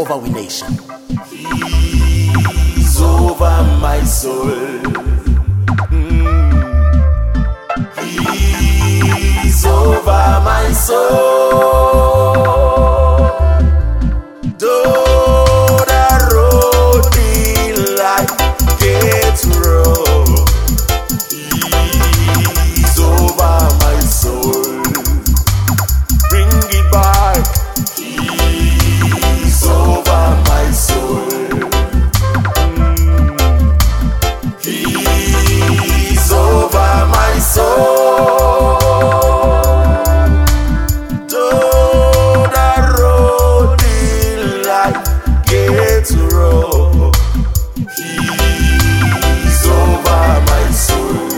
over our nation. He's over my soul. He's over my soul. Though the road be like gets rough, he's over my soul. Bring it back. He's over my soul. He's over my soul. Though the road in life gets rough, he's over my soul.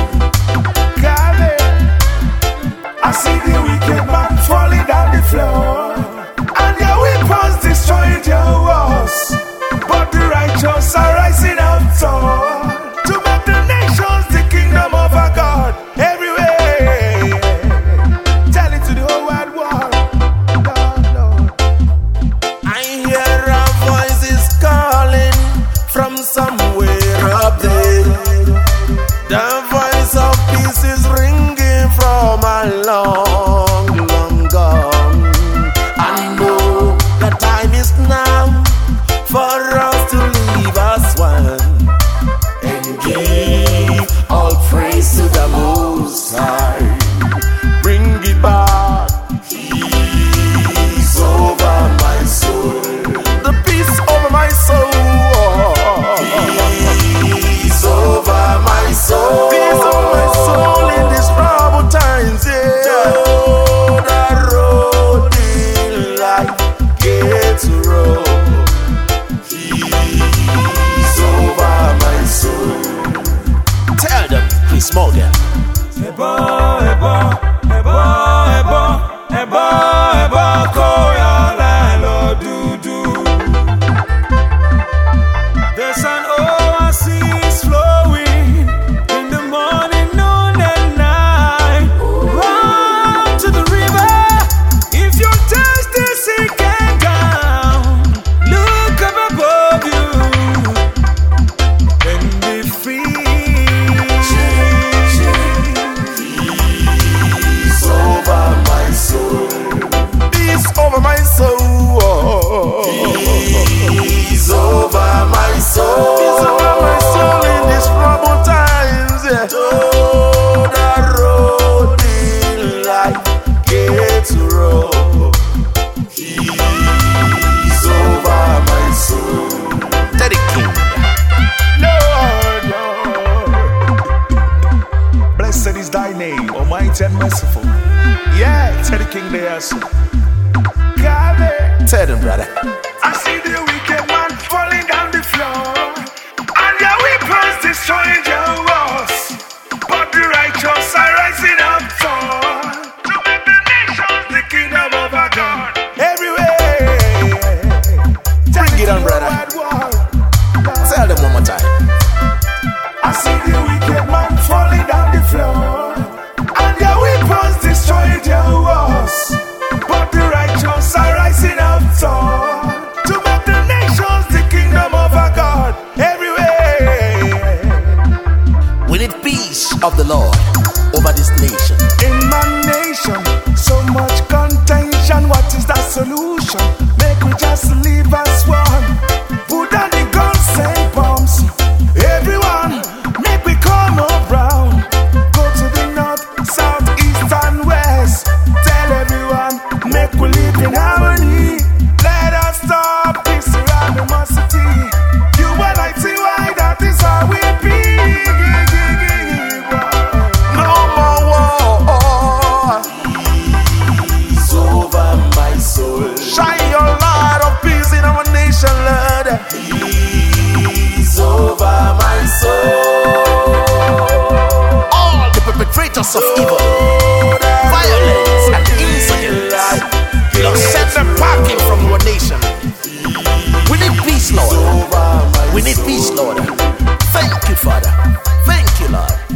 I see the wicked man falling down the floor, and their weapons destroying their walls, but the righteous are rising up tall to make the nations the kingdom of our God everywhere. Tell it to the whole wide world. Lord. I hear a voices calling from somewhere up there. The voice of peace is ringing from a long, long gone. I know the time is now for us to leave us one and give all praise to the Most High. Bring it back. He's over my soul. The peace over my soul. He's over my soul. Peace over my soul in these troubled times. Yeah. Though the road in life gets rough, he's over my soul. Tell them, Chris Morgan. Ebo, ebo, ebo, ebo, ebo, ebo, koya lalo dudu. There's an oasis flowing in the morning, noon and night. Run to the river if you're thirsty, seek and down. Look up above you and be free. He's over my soul. Peace over my soul. He's over my soul. Peace over my soul in these troubled times. Yeah. Though the road in life gets rough, he's over my soul. Teddy King. Lord, Lord. Blessed is thy name, almighty and merciful. Yeah, Teddy King there, so. Tell them, brother. I see the wicked man falling down the floor, and their weapons destroying their walls, but the righteous are rising up tall to make the nations the kingdom of our God everywhere. Bring it on, brother. Tell them one more time. I see the wicked man falling down the floor, and their weapons destroying their walls, but the righteous are rising up tall to make the nations the kingdom of our God everywhere. We need peace of the Lord over this nation. In my nation, so much contention. What is the solution? Make we just live as one. Put down the guns and bombs. Everyone, make we come around. Go to the north, south, east and west. Tell everyone, make we live in harmony. Let us stop this animosity. You and I see why that is how we be. No more war. He's over my soul. Shine your light of peace in our nation, Lord. He's over my soul. All the perpetrators of evil, violence and incidents, Lord, send them packing from our nation. We need peace, Lord. We need peace, Lord. Thank you, Father. Thank you, Lord.